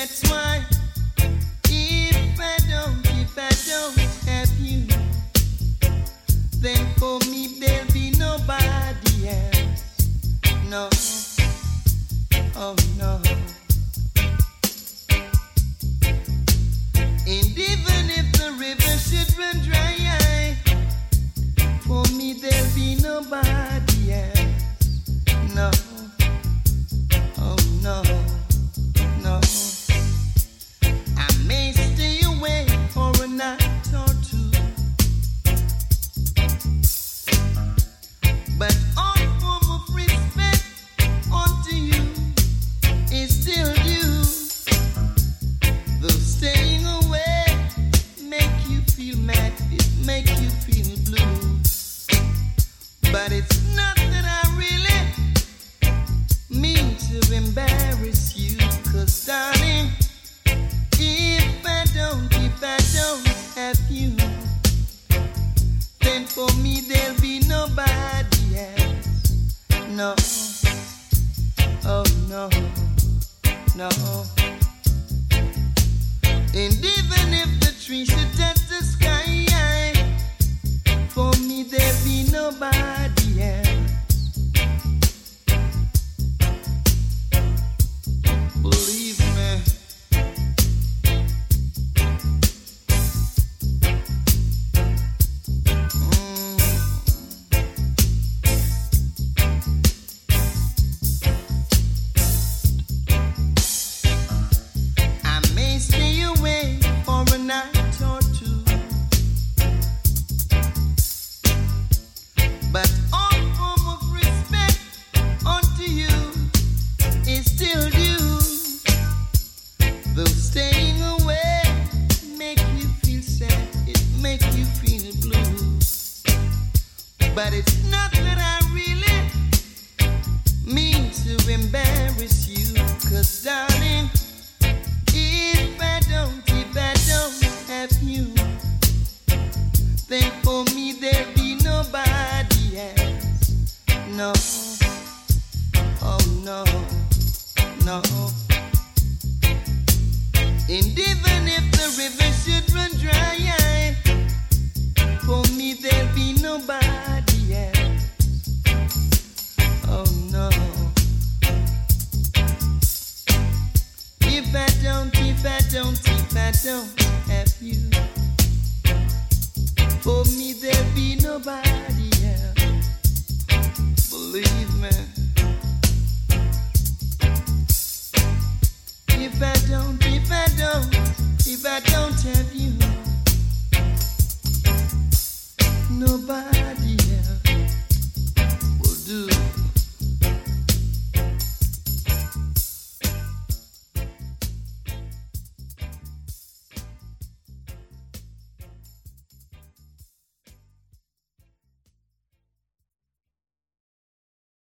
That's why if I don't have you, then for me there'll be nobody else. No, oh no. And even if the river should run dry, for me there'll be nobody else. No, oh no, no. I may stay away for a night or two, but all form of respect unto you is still due. Though staying away make you feel mad, it make you feel blue, but it's not that I really mean to embarrass you, 'cause darling, if I don't have you, then for me there'll be nobody else. No, oh no, no. And even if the tree should touch the sky, for me there'll be nobody else. Believe me. I may stay away for a night or two, but all form of respect unto you is still due. Though staying away make you feel sad, it make you feel blue, but it's not that I really mean to embarrass you, 'cause darling, if I don't have you, then for me there'll be nobody else. No, oh no, no. And even if the river should run dry, for me there'll be nobody else. Oh no. If I don't